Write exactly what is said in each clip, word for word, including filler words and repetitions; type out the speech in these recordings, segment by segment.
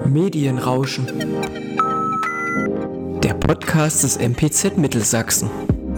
Medienrauschen. Der Podcast des M P Z Mittelsachsen.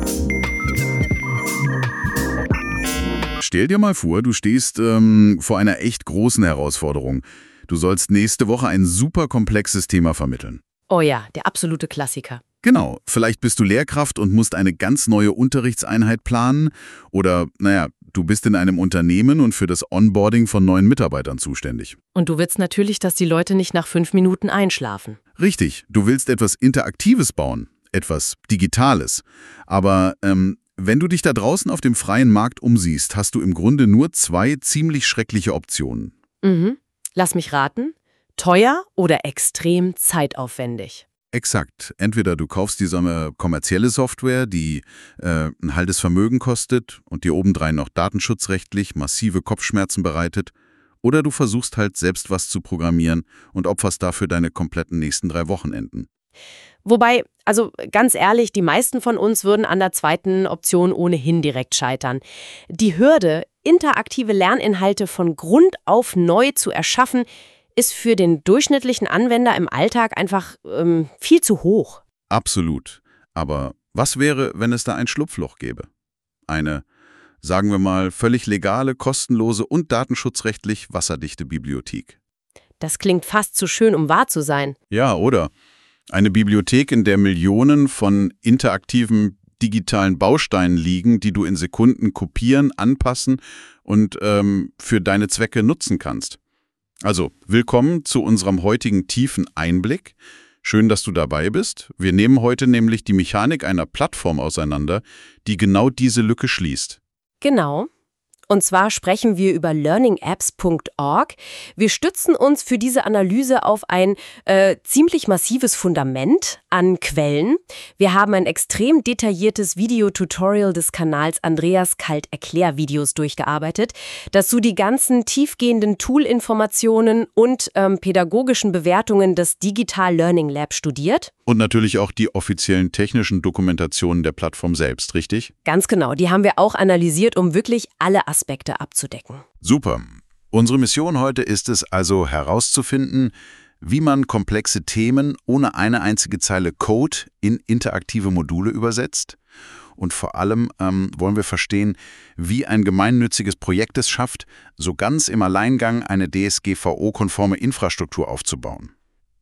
Stell dir mal vor, du stehst ähm, vor einer echt großen Herausforderung. Du sollst nächste Woche ein super komplexes Thema vermitteln. Oh ja, der absolute Klassiker. Genau, vielleicht bist du Lehrkraft und musst eine ganz neue Unterrichtseinheit planen. Oder, naja, du bist in einem Unternehmen und für das Onboarding von neuen Mitarbeitern zuständig. Und du willst natürlich, dass die Leute nicht nach fünf Minuten einschlafen. Richtig, du willst etwas Interaktives bauen, etwas Digitales. Aber ähm, wenn du dich da draußen auf dem freien Markt umsiehst, hast du im Grunde nur zwei ziemlich schreckliche Optionen. Mhm. Lass mich raten. Teuer oder extrem zeitaufwendig. Exakt. Entweder du kaufst diese kommerzielle Software, die äh, ein halbes Vermögen kostet und dir obendrein noch datenschutzrechtlich massive Kopfschmerzen bereitet, oder du versuchst halt selbst was zu programmieren und opferst dafür deine kompletten nächsten drei Wochenenden. Wobei, also ganz ehrlich, die meisten von uns würden an der zweiten Option ohnehin direkt scheitern. Die Hürde, interaktive Lerninhalte von Grund auf neu zu erschaffen, ist für den durchschnittlichen Anwender im Alltag einfach ähm, viel zu hoch. Absolut. Aber was wäre, wenn es da ein Schlupfloch gäbe? Eine, sagen wir mal, völlig legale, kostenlose und datenschutzrechtlich wasserdichte Bibliothek. Das klingt fast zu schön, um wahr zu sein. Ja, oder? Eine Bibliothek, in der Millionen von interaktiven digitalen Bausteinen liegen, die du in Sekunden kopieren, anpassen und ähm, für deine Zwecke nutzen kannst. Also, willkommen zu unserem heutigen tiefen Einblick. Schön, dass du dabei bist. Wir nehmen heute nämlich die Mechanik einer Plattform auseinander, die genau diese Lücke schließt. Genau. Und zwar sprechen wir über learning apps punkt org. Wir stützen uns für diese Analyse auf ein äh, ziemlich massives Fundament an Quellen. Wir haben ein extrem detailliertes Videotutorial des Kanals Andreas Kalt Erklärvideos durchgearbeitet, das so die ganzen tiefgehenden Tool-Informationen und ähm, pädagogischen Bewertungen des Digital Learning Lab studiert. Und natürlich auch die offiziellen technischen Dokumentationen der Plattform selbst, richtig? Ganz genau, die haben wir auch analysiert, um wirklich alle Aspekte abzudecken. Super. Unsere Mission heute ist es also herauszufinden, wie man komplexe Themen ohne eine einzige Zeile Code in interaktive Module übersetzt. Und vor allem ähm, wollen wir verstehen, wie ein gemeinnütziges Projekt es schafft, so ganz im Alleingang eine D S G V O-konforme Infrastruktur aufzubauen.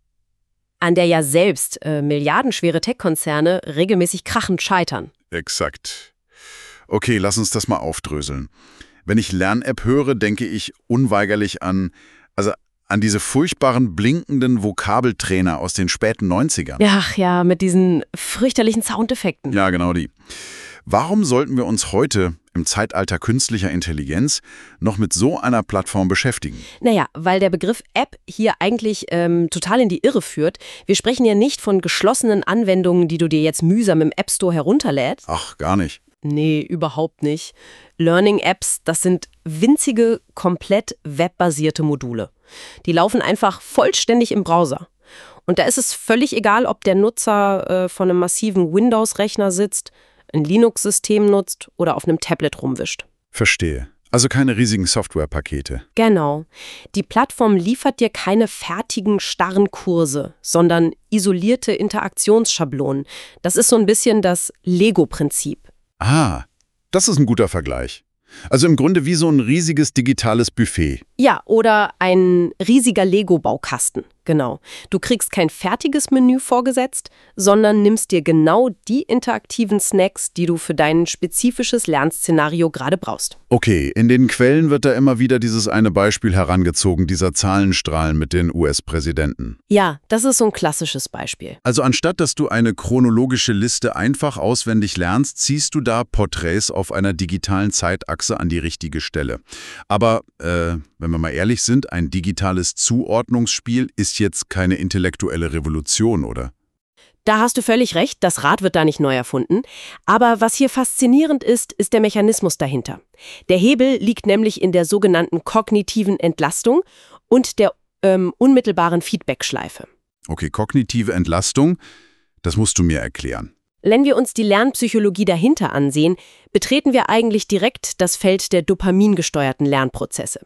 An der ja selbst äh, milliardenschwere Tech-Konzerne regelmäßig krachend scheitern. Exakt. Okay, lass uns das mal aufdröseln. Wenn ich Lern-App höre, denke ich unweigerlich an, also an diese furchtbaren blinkenden Vokabeltrainer aus den späten neunzigern. Ach ja, mit diesen fürchterlichen Soundeffekten. Ja, genau die. Warum sollten wir uns heute im Zeitalter künstlicher Intelligenz noch mit so einer Plattform beschäftigen? Naja, weil der Begriff App hier eigentlich ähm, total in die Irre führt. Wir sprechen ja nicht von geschlossenen Anwendungen, die du dir jetzt mühsam im App Store herunterlädst. Ach, gar nicht. Nee, überhaupt nicht. Learning-Apps, das sind winzige, komplett webbasierte Module. Die laufen einfach vollständig im Browser. Und da ist es völlig egal, ob der Nutzer äh, von einem massiven Windows-Rechner sitzt, ein Linux-System nutzt oder auf einem Tablet rumwischt. Verstehe. Also keine riesigen Softwarepakete. Genau. Die Plattform liefert dir keine fertigen, starren Kurse, sondern isolierte Interaktionsschablonen. Das ist so ein bisschen das Lego-Prinzip. Ah, das ist ein guter Vergleich. Also im Grunde wie so ein riesiges digitales Buffet. Ja, oder ein riesiger Lego-Baukasten, genau. Du kriegst kein fertiges Menü vorgesetzt, sondern nimmst dir genau die interaktiven Snacks, die du für dein spezifisches Lernszenario gerade brauchst. Okay, in den Quellen wird da immer wieder dieses eine Beispiel herangezogen, dieser Zahlenstrahlen mit den U S-Präsidenten. Ja, das ist so ein klassisches Beispiel. Also anstatt dass du eine chronologische Liste einfach auswendig lernst, ziehst du da Porträts auf einer digitalen Zeitachse an die richtige Stelle. Aber, äh, wenn wir mal ehrlich sind, ein digitales Zuordnungsspiel ist jetzt keine intellektuelle Revolution, oder? Da hast du völlig recht, das Rad wird da nicht neu erfunden. Aber was hier faszinierend ist, ist der Mechanismus dahinter. Der Hebel liegt nämlich in der sogenannten kognitiven Entlastung und der ähm, unmittelbaren Feedbackschleife. Okay, kognitive Entlastung, das musst du mir erklären. Wenn wir uns die Lernpsychologie dahinter ansehen, betreten wir eigentlich direkt das Feld der dopamingesteuerten Lernprozesse.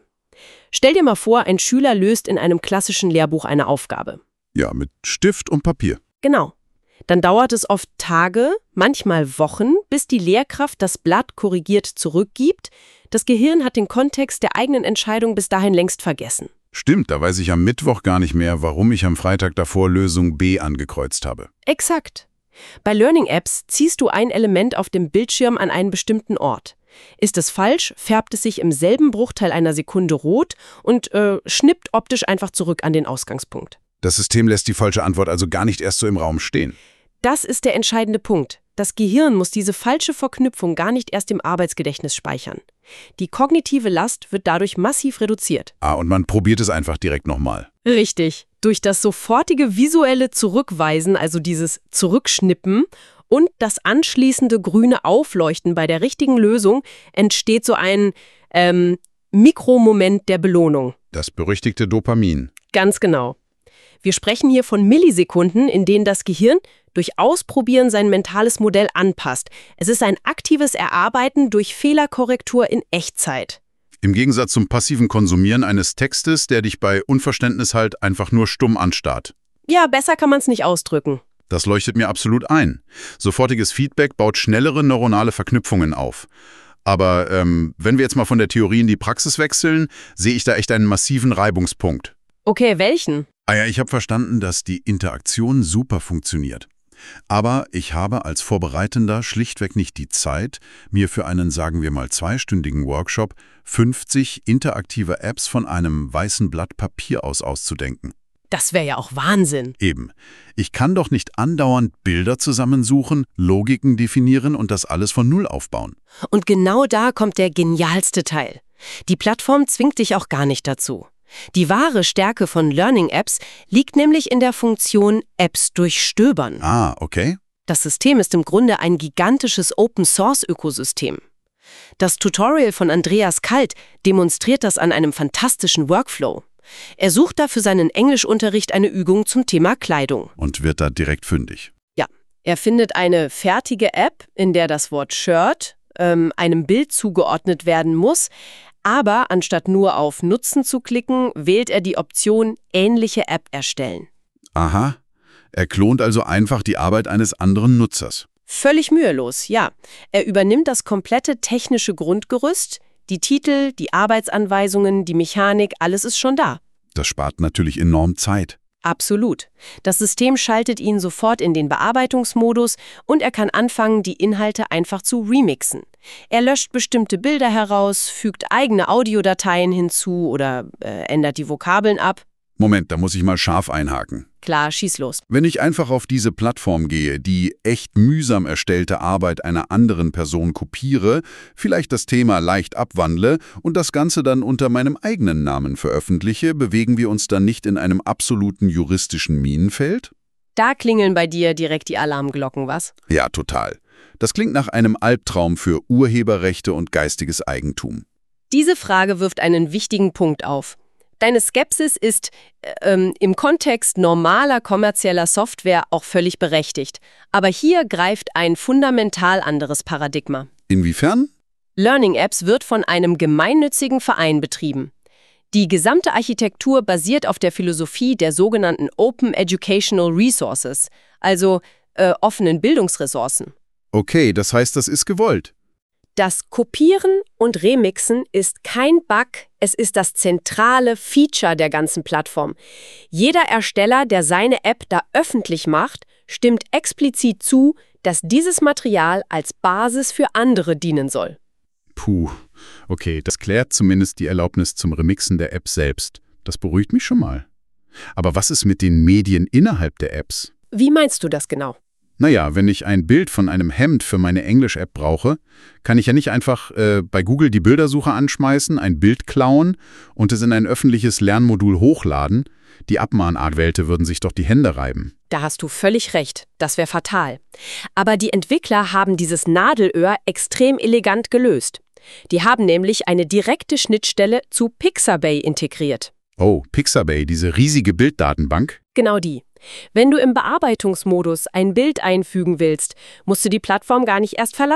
Stell dir mal vor, ein Schüler löst in einem klassischen Lehrbuch eine Aufgabe. Ja, mit Stift und Papier. Genau. Dann dauert es oft Tage, manchmal Wochen, bis die Lehrkraft das Blatt korrigiert zurückgibt. Das Gehirn hat den Kontext der eigenen Entscheidung bis dahin längst vergessen. Stimmt, da weiß ich am Mittwoch gar nicht mehr, warum ich am Freitag davor Lösung B angekreuzt habe. Exakt. Bei Learning Apps ziehst du ein Element auf dem Bildschirm an einen bestimmten Ort. Ist es falsch, färbt es sich im selben Bruchteil einer Sekunde rot und äh, schnippt optisch einfach zurück an den Ausgangspunkt. Das System lässt die falsche Antwort also gar nicht erst so im Raum stehen. Das ist der entscheidende Punkt. Das Gehirn muss diese falsche Verknüpfung gar nicht erst im Arbeitsgedächtnis speichern. Die kognitive Last wird dadurch massiv reduziert. Ah, und man probiert es einfach direkt nochmal. Richtig. Durch das sofortige visuelle Zurückweisen, also dieses Zurückschnippen und das anschließende grüne Aufleuchten bei der richtigen Lösung entsteht so ein ähm, Mikromoment der Belohnung. Das berüchtigte Dopamin. Ganz genau. Wir sprechen hier von Millisekunden, in denen das Gehirn durch Ausprobieren sein mentales Modell anpasst. Es ist ein aktives Erarbeiten durch Fehlerkorrektur in Echtzeit. Im Gegensatz zum passiven Konsumieren eines Textes, der dich bei Unverständnis halt einfach nur stumm anstarrt. Ja, besser kann man es nicht ausdrücken. Das leuchtet mir absolut ein. Sofortiges Feedback baut schnellere neuronale Verknüpfungen auf. Aber ähm, wenn wir jetzt mal von der Theorie in die Praxis wechseln, sehe ich da echt einen massiven Reibungspunkt. Okay, welchen? Ah ja, ich habe verstanden, dass die Interaktion super funktioniert. Aber ich habe als Vorbereitender schlichtweg nicht die Zeit, mir für einen, sagen wir mal, zweistündigen Workshop fünfzig interaktive Apps von einem weißen Blatt Papier aus auszudenken. Das wäre ja auch Wahnsinn. Eben. Ich kann doch nicht andauernd Bilder zusammensuchen, Logiken definieren und das alles von Null aufbauen. Und genau da kommt der genialste Teil. Die Plattform zwingt dich auch gar nicht dazu. Die wahre Stärke von Learning Apps liegt nämlich in der Funktion Apps durchstöbern. Ah, okay. Das System ist im Grunde ein gigantisches Open-Source-Ökosystem. Das Tutorial von Andreas Kalt demonstriert das an einem fantastischen Workflow. Er sucht da für seinen Englischunterricht eine Übung zum Thema Kleidung. Und wird da direkt fündig. Ja, er findet eine fertige App, in der das Wort Shirt ähm, einem Bild zugeordnet werden muss. Aber anstatt nur auf Nutzen zu klicken, wählt er die Option ähnliche App erstellen. Aha. Er klont also einfach die Arbeit eines anderen Nutzers. Völlig mühelos, ja. Er übernimmt das komplette technische Grundgerüst, die Titel, die Arbeitsanweisungen, die Mechanik, alles ist schon da. Das spart natürlich enorm Zeit. Absolut. Das System schaltet ihn sofort in den Bearbeitungsmodus und er kann anfangen, die Inhalte einfach zu remixen. Er löscht bestimmte Bilder heraus, fügt eigene Audiodateien hinzu oder äh, ändert die Vokabeln ab. Moment, da muss ich mal scharf einhaken. Klar, schieß los. Wenn ich einfach auf diese Plattform gehe, die echt mühsam erstellte Arbeit einer anderen Person kopiere, vielleicht das Thema leicht abwandle und das Ganze dann unter meinem eigenen Namen veröffentliche, bewegen wir uns dann nicht in einem absoluten juristischen Minenfeld? Da klingeln bei dir direkt die Alarmglocken, was? Ja, total. Das klingt nach einem Albtraum für Urheberrechte und geistiges Eigentum. Diese Frage wirft einen wichtigen Punkt auf. Deine Skepsis ist ähm, im Kontext normaler kommerzieller Software auch völlig berechtigt. Aber hier greift ein fundamental anderes Paradigma. Inwiefern? Learning Apps wird von einem gemeinnützigen Verein betrieben. Die gesamte Architektur basiert auf der Philosophie der sogenannten Open Educational Resources, also äh, offenen Bildungsressourcen. Okay, das heißt, das ist gewollt. Das Kopieren und Remixen ist kein Bug, es ist das zentrale Feature der ganzen Plattform. Jeder Ersteller, der seine App da öffentlich macht, stimmt explizit zu, dass dieses Material als Basis für andere dienen soll. Puh, okay, das klärt zumindest die Erlaubnis zum Remixen der App selbst. Das beruhigt mich schon mal. Aber was ist mit den Medien innerhalb der Apps? Wie meinst du das genau? Naja, wenn ich ein Bild von einem Hemd für meine Englisch-App brauche, kann ich ja nicht einfach äh, bei Google die Bildersuche anschmeißen, ein Bild klauen und es in ein öffentliches Lernmodul hochladen. Die Abmahnanwälte würden sich doch die Hände reiben. Da hast du völlig recht, das wäre fatal. Aber die Entwickler haben dieses Nadelöhr extrem elegant gelöst. Die haben nämlich eine direkte Schnittstelle zu Pixabay integriert. Oh, Pixabay, diese riesige Bilddatenbank? Genau die. Wenn du im Bearbeitungsmodus ein Bild einfügen willst, musst du die Plattform gar nicht erst verlassen.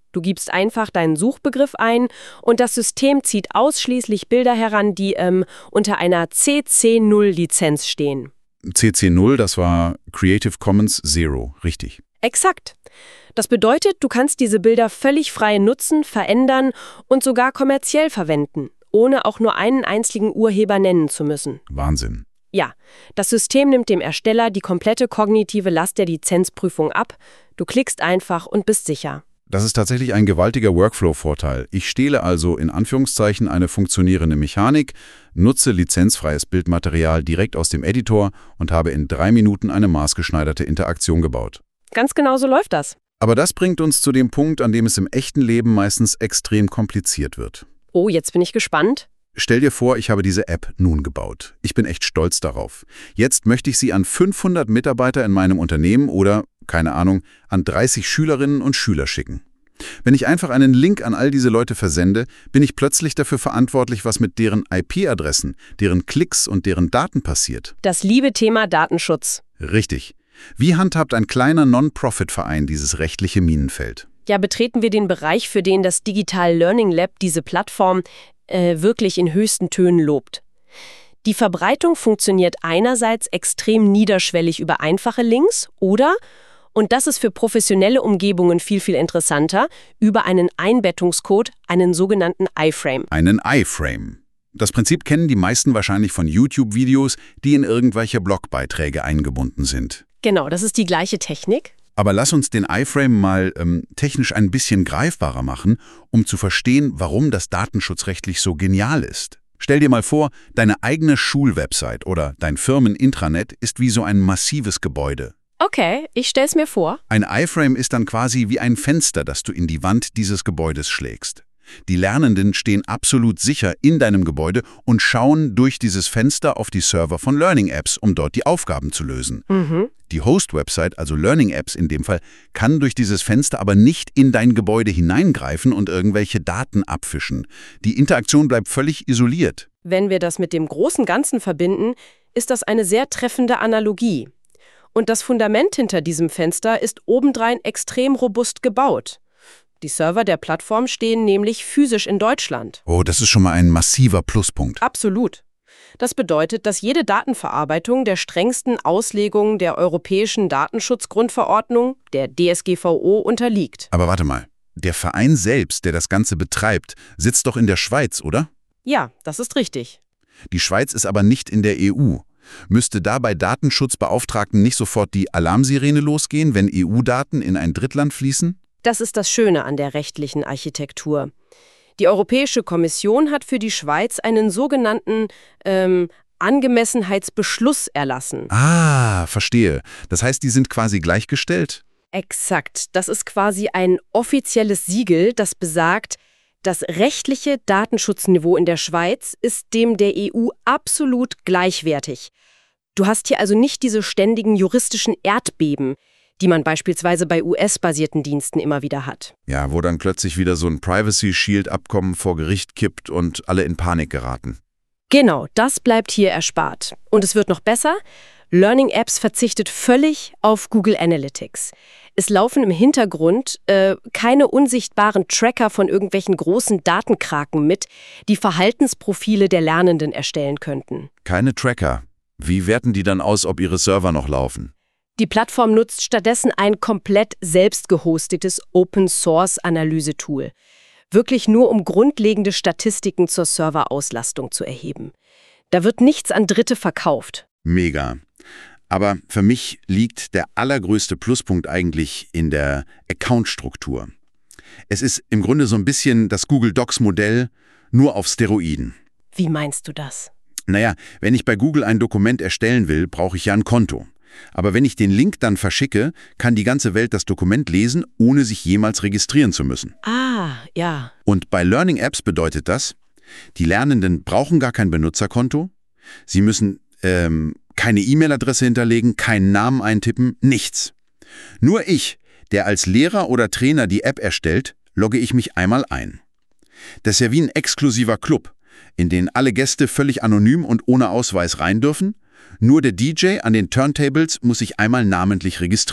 Du gibst einfach deinen Suchbegriff ein und das System zieht ausschließlich Bilder heran, die ähm, unter einer C C null Lizenz stehen. C C null, das war Creative Commons Zero, richtig. Exakt. Das bedeutet, du kannst diese Bilder völlig frei nutzen, verändern und sogar kommerziell verwenden, ohne auch nur einen einzigen Urheber nennen zu müssen. Wahnsinn. Ja, das System nimmt dem Ersteller die komplette kognitive Last der Lizenzprüfung ab. Du klickst einfach und bist sicher. Das ist tatsächlich ein gewaltiger Workflow-Vorteil. Ich stehle also in Anführungszeichen eine funktionierende Mechanik, nutze lizenzfreies Bildmaterial direkt aus dem Editor und habe in drei Minuten eine maßgeschneiderte Interaktion gebaut. Ganz genau so läuft das. Aber das bringt uns zu dem Punkt, an dem es im echten Leben meistens extrem kompliziert wird. Oh, jetzt bin ich gespannt. Stell dir vor, ich habe diese App nun gebaut. Ich bin echt stolz darauf. Jetzt möchte ich sie an fünfhundert Mitarbeiter in meinem Unternehmen oder, keine Ahnung, an dreißig Schülerinnen und Schüler schicken. Wenn ich einfach einen Link an all diese Leute versende, bin ich plötzlich dafür verantwortlich, was mit deren I P-Adressen, deren Klicks und deren Daten passiert. Das liebe Thema Datenschutz. Richtig. Wie handhabt ein kleiner Non-Profit-Verein dieses rechtliche Minenfeld? Ja, betreten wir den Bereich, für den das Digital Learning Lab diese Plattform äh, wirklich in höchsten Tönen lobt. Die Verbreitung funktioniert einerseits extrem niederschwellig über einfache Links oder, und das ist für professionelle Umgebungen viel, viel interessanter, über einen Einbettungscode, einen sogenannten iFrame. Einen iFrame. Das Prinzip kennen die meisten wahrscheinlich von YouTube-Videos, die in irgendwelche Blogbeiträge eingebunden sind. Genau, das ist die gleiche Technik. Aber lass uns den iFrame mal ähm, technisch ein bisschen greifbarer machen, um zu verstehen, warum das datenschutzrechtlich so genial ist. Stell dir mal vor, deine eigene Schulwebsite oder dein Firmenintranet ist wie so ein massives Gebäude. Okay, ich stell's mir vor. Ein iFrame ist dann quasi wie ein Fenster, das du in die Wand dieses Gebäudes schlägst. Die Lernenden stehen absolut sicher in deinem Gebäude und schauen durch dieses Fenster auf die Server von Learning Apps, um dort die Aufgaben zu lösen. Mhm. Die Host-Website, also Learning Apps in dem Fall, kann durch dieses Fenster aber nicht in dein Gebäude hineingreifen und irgendwelche Daten abfischen. Die Interaktion bleibt völlig isoliert. Wenn wir das mit dem großen Ganzen verbinden, ist das eine sehr treffende Analogie. Und das Fundament hinter diesem Fenster ist obendrein extrem robust gebaut. Die Server der Plattform stehen nämlich physisch in Deutschland. Oh, das ist schon mal ein massiver Pluspunkt. Absolut. Das bedeutet, dass jede Datenverarbeitung der strengsten Auslegungen der Europäischen Datenschutzgrundverordnung, der D S G V O, unterliegt. Aber warte mal, der Verein selbst, der das Ganze betreibt, sitzt doch in der Schweiz, oder? Ja, das ist richtig. Die Schweiz ist aber nicht in der E U. Müsste da bei Datenschutzbeauftragten nicht sofort die Alarmsirene losgehen, wenn E U-Daten in ein Drittland fließen? Das ist das Schöne an der rechtlichen Architektur. Die Europäische Kommission hat für die Schweiz einen sogenannten ähm, Angemessenheitsbeschluss erlassen. Ah, verstehe. Das heißt, die sind quasi gleichgestellt? Exakt. Das ist quasi ein offizielles Siegel, das besagt, das rechtliche Datenschutzniveau in der Schweiz ist dem der E U absolut gleichwertig. Du hast hier also nicht diese ständigen juristischen Erdbeben, die man beispielsweise bei U S-basierten Diensten immer wieder hat. Ja, wo dann plötzlich wieder so ein Privacy-Shield-Abkommen vor Gericht kippt und alle in Panik geraten. Genau, das bleibt hier erspart. Und es wird noch besser. Learning Apps verzichtet völlig auf Google Analytics. Es laufen im Hintergrund äh, keine unsichtbaren Tracker von irgendwelchen großen Datenkraken mit, die Verhaltensprofile der Lernenden erstellen könnten. Keine Tracker. Wie werten die dann aus, ob ihre Server noch laufen? Die Plattform nutzt stattdessen ein komplett selbst gehostetes Open-Source-Analyse-Tool. Wirklich nur, um grundlegende Statistiken zur Serverauslastung zu erheben. Da wird nichts an Dritte verkauft. Mega. Aber für mich liegt der allergrößte Pluspunkt eigentlich in der Account-Struktur. Es ist im Grunde so ein bisschen das Google Docs-Modell, nur auf Steroiden. Wie meinst du das? Naja, wenn ich bei Google ein Dokument erstellen will, brauche ich ja ein Konto. Aber wenn ich den Link dann verschicke, kann die ganze Welt das Dokument lesen, ohne sich jemals registrieren zu müssen. Ah, ja. Und bei Learning Apps bedeutet das, die Lernenden brauchen gar kein Benutzerkonto, sie müssen ähm, keine E-Mail-Adresse hinterlegen, keinen Namen eintippen, nichts. Nur ich, der als Lehrer oder Trainer die App erstellt, logge ich mich einmal ein. Das ist ja wie ein exklusiver Club, in den alle Gäste völlig anonym und ohne Ausweis rein dürfen. Nur der D J an den Turntables muss sich einmal namentlich registrieren.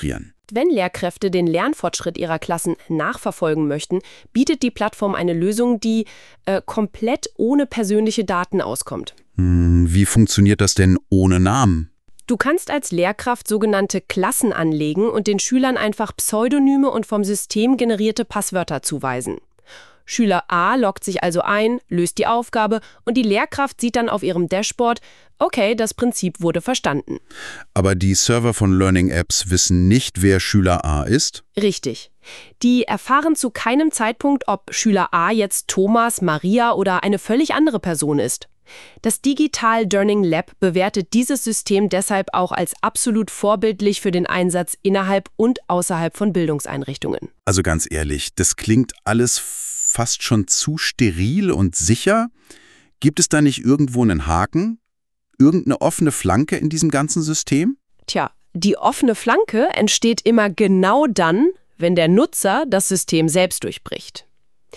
Wenn Lehrkräfte den Lernfortschritt ihrer Klassen nachverfolgen möchten, bietet die Plattform eine Lösung, die äh, komplett ohne persönliche Daten auskommt. Hm, wie funktioniert das denn ohne Namen? Du kannst als Lehrkraft sogenannte Klassen anlegen und den Schülern einfach Pseudonyme und vom System generierte Passwörter zuweisen. Schüler A loggt sich also ein, löst die Aufgabe und die Lehrkraft sieht dann auf ihrem Dashboard, okay, das Prinzip wurde verstanden. Aber die Server von Learning Apps wissen nicht, wer Schüler A ist? Richtig. Die erfahren zu keinem Zeitpunkt, ob Schüler A jetzt Thomas, Maria oder eine völlig andere Person ist. Das Digital Learning Lab bewertet dieses System deshalb auch als absolut vorbildlich für den Einsatz innerhalb und außerhalb von Bildungseinrichtungen. Also ganz ehrlich, das klingt alles fast schon zu steril und sicher. Gibt es da nicht irgendwo einen Haken? Irgendeine offene Flanke in diesem ganzen System? Tja, die offene Flanke entsteht immer genau dann, wenn der Nutzer das System selbst durchbricht.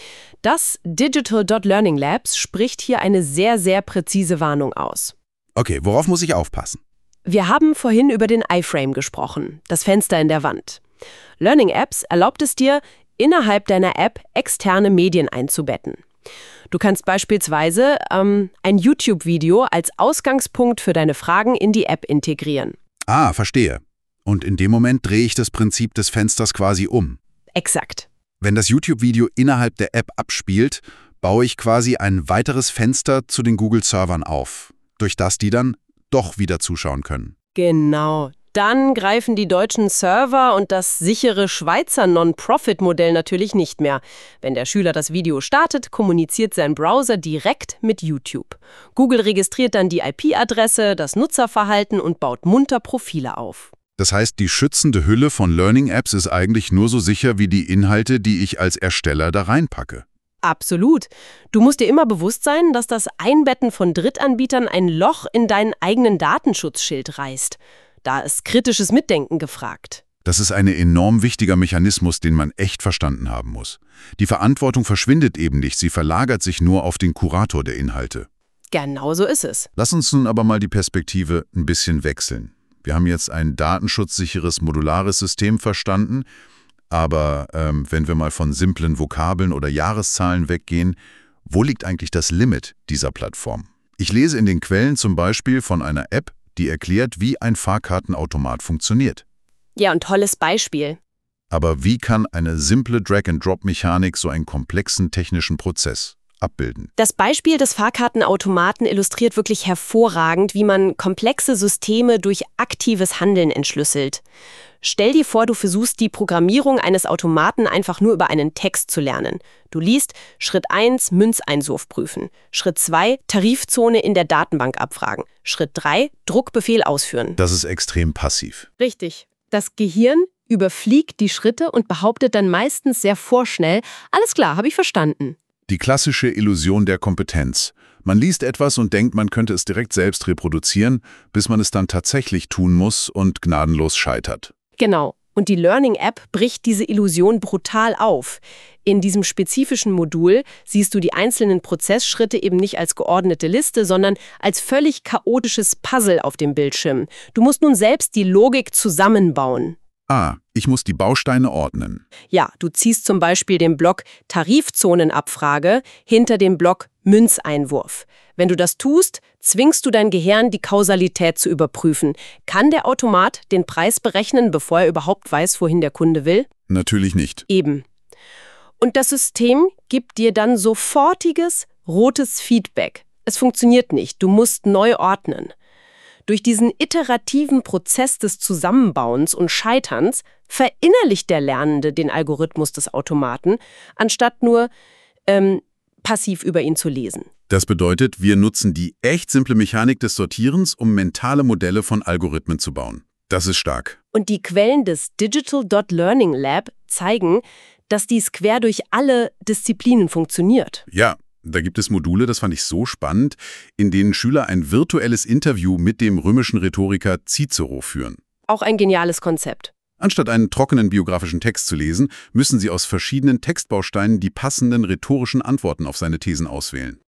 Das Digital Learning Labs spricht hier eine sehr, sehr präzise Warnung aus. Okay, worauf muss ich aufpassen? Wir haben vorhin über den iFrame gesprochen, das Fenster in der Wand. Learning Apps erlaubt es dir, innerhalb deiner App externe Medien einzubetten. Du kannst beispielsweise ähm, ein YouTube-Video als Ausgangspunkt für deine Fragen in die App integrieren. Ah, verstehe. Und in dem Moment drehe ich das Prinzip des Fensters quasi um. Exakt. Wenn das YouTube-Video innerhalb der App abspielt, baue ich quasi ein weiteres Fenster zu den Google-Servern auf, durch das die dann doch wieder zuschauen können. Genau. Dann greifen die deutschen Server und das sichere Schweizer Non-Profit-Modell natürlich nicht mehr. Wenn der Schüler das Video startet, kommuniziert sein Browser direkt mit YouTube. Google registriert dann die I P-Adresse, das Nutzerverhalten und baut munter Profile auf. Das heißt, die schützende Hülle von Learning Apps ist eigentlich nur so sicher wie die Inhalte, die ich als Ersteller da reinpacke. Absolut. Du musst dir immer bewusst sein, dass das Einbetten von Drittanbietern ein Loch in deinen eigenen Datenschutzschild reißt. Da ist kritisches Mitdenken gefragt. Das ist ein enorm wichtiger Mechanismus, den man echt verstanden haben muss. Die Verantwortung verschwindet eben nicht, sie verlagert sich nur auf den Kurator der Inhalte. Genau so ist es. Lass uns nun aber mal die Perspektive ein bisschen wechseln. Wir haben jetzt ein datenschutzsicheres, modulares System verstanden, aber ähm, wenn wir mal von simplen Vokabeln oder Jahreszahlen weggehen, wo liegt eigentlich das Limit dieser Plattform? Ich lese in den Quellen zum Beispiel von einer App, die erklärt, wie ein Fahrkartenautomat funktioniert. Ja, ein tolles Beispiel. Aber wie kann eine simple Drag-and-Drop-Mechanik so einen komplexen technischen Prozess abbilden? Das Beispiel des Fahrkartenautomaten illustriert wirklich hervorragend, wie man komplexe Systeme durch aktives Handeln entschlüsselt. Stell dir vor, du versuchst, die Programmierung eines Automaten einfach nur über einen Text zu lernen. Du liest Schritt eins, Münzeinwurf prüfen. Schritt zwei, Tarifzone in der Datenbank abfragen. Schritt drei, Druckbefehl ausführen. Das ist extrem passiv. Richtig. Das Gehirn überfliegt die Schritte und behauptet dann meistens sehr vorschnell, alles klar, habe ich verstanden. Die klassische Illusion der Kompetenz. Man liest etwas und denkt, man könnte es direkt selbst reproduzieren, bis man es dann tatsächlich tun muss und gnadenlos scheitert. Genau. Und die Learning-App bricht diese Illusion brutal auf. In diesem spezifischen Modul siehst du die einzelnen Prozessschritte eben nicht als geordnete Liste, sondern als völlig chaotisches Puzzle auf dem Bildschirm. Du musst nun selbst die Logik zusammenbauen. Ah, ich muss die Bausteine ordnen. Ja, du ziehst zum Beispiel den Block Tarifzonenabfrage hinter dem Block Münzeinwurf. Wenn du das tust, zwingst du dein Gehirn, die Kausalität zu überprüfen. Kann der Automat den Preis berechnen, bevor er überhaupt weiß, wohin der Kunde will? Natürlich nicht. Eben. Und das System gibt dir dann sofortiges, rotes Feedback. Es funktioniert nicht, du musst neu ordnen. Durch diesen iterativen Prozess des Zusammenbauens und Scheiterns verinnerlicht der Lernende den Algorithmus des Automaten, anstatt nur ähm, passiv über ihn zu lesen. Das bedeutet, wir nutzen die echt simple Mechanik des Sortierens, um mentale Modelle von Algorithmen zu bauen. Das ist stark. Und die Quellen des Digital Learning Lab zeigen, dass dies quer durch alle Disziplinen funktioniert. Ja. Da gibt es Module, das fand ich so spannend, in denen Schüler ein virtuelles Interview mit dem römischen Rhetoriker Cicero führen. Auch ein geniales Konzept. Anstatt einen trockenen biografischen Text zu lesen, müssen sie aus verschiedenen Textbausteinen die passenden rhetorischen Antworten auf seine Thesen auswählen.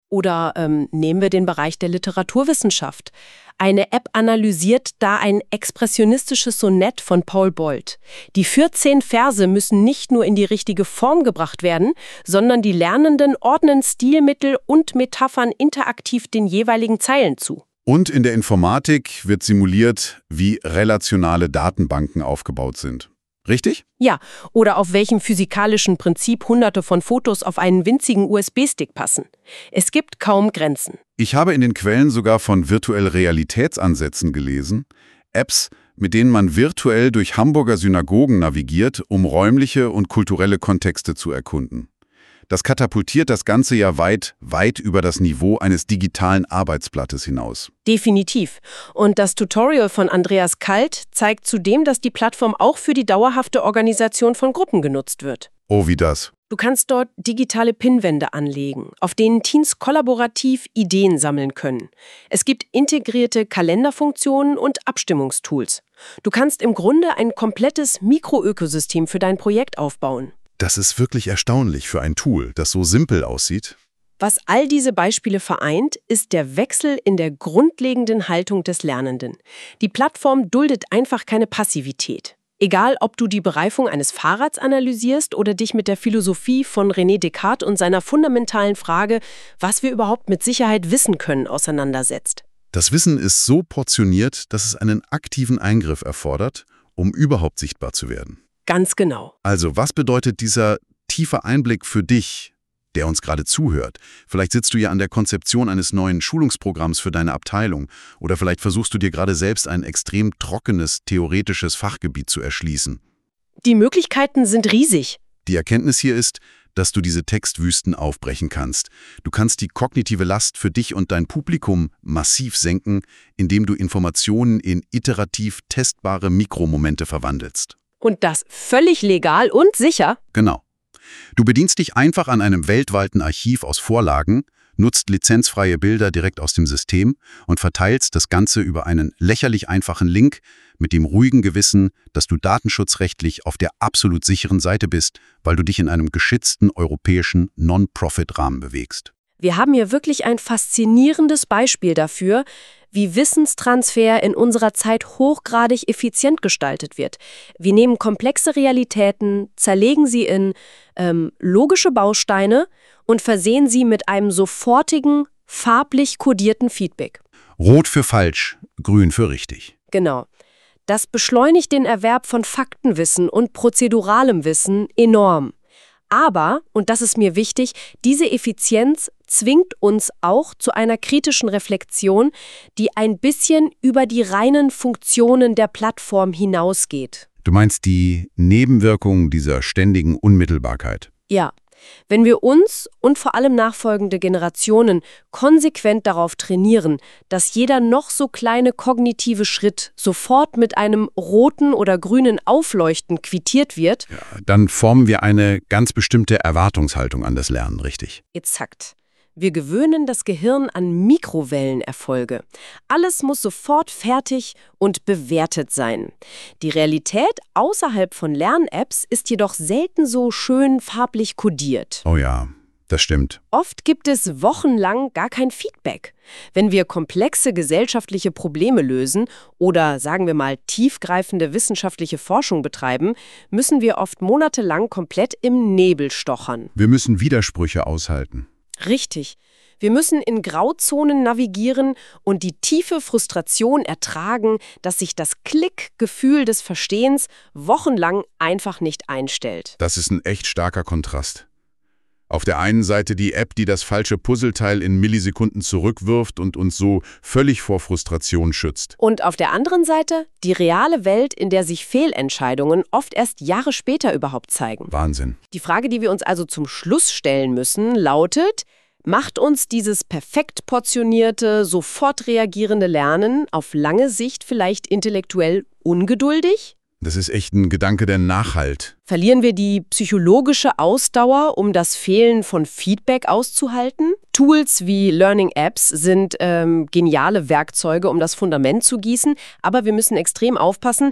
Oder ähm, nehmen wir den Bereich der Literaturwissenschaft. Eine App analysiert da ein expressionistisches Sonett von Paul Bold. Die vierzehn Verse müssen nicht nur in die richtige Form gebracht werden, sondern die Lernenden ordnen Stilmittel und Metaphern interaktiv den jeweiligen Zeilen zu. Und in der Informatik wird simuliert, wie relationale Datenbanken aufgebaut sind. Richtig? Ja, oder auf welchem physikalischen Prinzip hunderte von Fotos auf einen winzigen U S B-Stick passen. Es gibt kaum Grenzen. Ich habe in den Quellen sogar von virtuell Realitätsansätzen gelesen, Apps, mit denen man virtuell durch Hamburger Synagogen navigiert, um räumliche und kulturelle Kontexte zu erkunden. Das katapultiert das Ganze ja weit, weit über das Niveau eines digitalen Arbeitsblattes hinaus. Definitiv. Und das Tutorial von Andreas Kalt zeigt zudem, dass die Plattform auch für die dauerhafte Organisation von Gruppen genutzt wird. Oh, wie das? Du kannst dort digitale Pinnwände anlegen, auf denen Teams kollaborativ Ideen sammeln können. Es gibt integrierte Kalenderfunktionen und Abstimmungstools. Du kannst im Grunde ein komplettes Mikroökosystem für dein Projekt aufbauen. Das ist wirklich erstaunlich für ein Tool, das so simpel aussieht. Was all diese Beispiele vereint, ist der Wechsel in der grundlegenden Haltung des Lernenden. Die Plattform duldet einfach keine Passivität. Egal, ob du die Bereifung eines Fahrrads analysierst oder dich mit der Philosophie von René Descartes und seiner fundamentalen Frage, was wir überhaupt mit Sicherheit wissen können, auseinandersetzt. Das Wissen ist so portioniert, dass es einen aktiven Eingriff erfordert, um überhaupt sichtbar zu werden. Ganz genau. Also, was bedeutet dieser tiefe Einblick für dich, der uns gerade zuhört? Vielleicht sitzt du ja an der Konzeption eines neuen Schulungsprogramms für deine Abteilung oder vielleicht versuchst du dir gerade selbst ein extrem trockenes, theoretisches Fachgebiet zu erschließen. Die Möglichkeiten sind riesig. Die Erkenntnis hier ist, dass du diese Textwüsten aufbrechen kannst. Du kannst die kognitive Last für dich und dein Publikum massiv senken, indem du Informationen in iterativ testbare Mikromomente verwandelst. Und das völlig legal und sicher. Genau. Du bedienst dich einfach an einem weltweiten Archiv aus Vorlagen, nutzt lizenzfreie Bilder direkt aus dem System und verteilst das Ganze über einen lächerlich einfachen Link mit dem ruhigen Gewissen, dass du datenschutzrechtlich auf der absolut sicheren Seite bist, weil du dich in einem geschützten europäischen Non-Profit-Rahmen bewegst. Wir haben hier wirklich ein faszinierendes Beispiel dafür, wie Wissenstransfer in unserer Zeit hochgradig effizient gestaltet wird. Wir nehmen komplexe Realitäten, zerlegen sie in ähm, logische Bausteine und versehen sie mit einem sofortigen, farblich kodierten Feedback. Rot für falsch, grün für richtig. Genau. Das beschleunigt den Erwerb von Faktenwissen und prozeduralem Wissen enorm. Aber, und das ist mir wichtig, diese Effizienz zwingt uns auch zu einer kritischen Reflexion, die ein bisschen über die reinen Funktionen der Plattform hinausgeht. Du meinst die Nebenwirkung dieser ständigen Unmittelbarkeit? Ja. Wenn wir uns und vor allem nachfolgende Generationen konsequent darauf trainieren, dass jeder noch so kleine kognitive Schritt sofort mit einem roten oder grünen Aufleuchten quittiert wird, ja, dann formen wir eine ganz bestimmte Erwartungshaltung an das Lernen, richtig? Exakt. Wir gewöhnen das Gehirn an Mikrowellenerfolge. Alles muss sofort fertig und bewertet sein. Die Realität außerhalb von Lern-Apps ist jedoch selten so schön farblich kodiert. Oh ja, das stimmt. Oft gibt es wochenlang gar kein Feedback. Wenn wir komplexe gesellschaftliche Probleme lösen oder, sagen wir mal, tiefgreifende wissenschaftliche Forschung betreiben, müssen wir oft monatelang komplett im Nebel stochern. Wir müssen Widersprüche aushalten. Richtig. Wir müssen in Grauzonen navigieren und die tiefe Frustration ertragen, dass sich das Klickgefühl des Verstehens wochenlang einfach nicht einstellt. Das ist ein echt starker Kontrast. Auf der einen Seite die App, die das falsche Puzzleteil in Millisekunden zurückwirft und uns so völlig vor Frustration schützt. Und auf der anderen Seite die reale Welt, in der sich Fehlentscheidungen oft erst Jahre später überhaupt zeigen. Wahnsinn. Die Frage, die wir uns also zum Schluss stellen müssen, lautet: Macht uns dieses perfekt portionierte, sofort reagierende Lernen auf lange Sicht vielleicht intellektuell ungeduldig? Das ist echt ein Gedanke, der nachhallt. Verlieren wir die psychologische Ausdauer, um das Fehlen von Feedback auszuhalten? Tools wie Learning-Apps sind ähm, geniale Werkzeuge, um das Fundament zu gießen, aber wir müssen extrem aufpassen,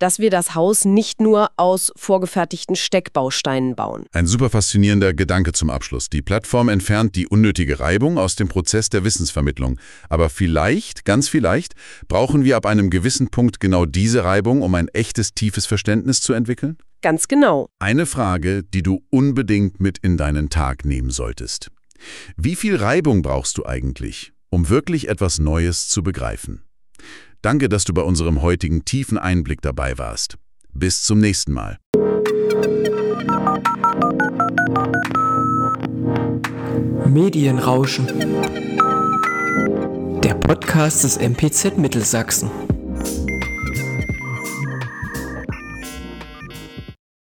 dass wir das Haus nicht nur aus vorgefertigten Steckbausteinen bauen. Ein super faszinierender Gedanke zum Abschluss. Die Plattform entfernt die unnötige Reibung aus dem Prozess der Wissensvermittlung. Aber vielleicht, ganz vielleicht, brauchen wir ab einem gewissen Punkt genau diese Reibung, um ein echtes, tiefes Verständnis zu entwickeln? Ganz genau. Eine Frage, die du unbedingt mit in deinen Tag nehmen solltest. Wie viel Reibung brauchst du eigentlich, um wirklich etwas Neues zu begreifen? Danke, dass du bei unserem heutigen tiefen Einblick dabei warst. Bis zum nächsten Mal. Medienrauschen. Der Podcast des M P Z Mittelsachsen.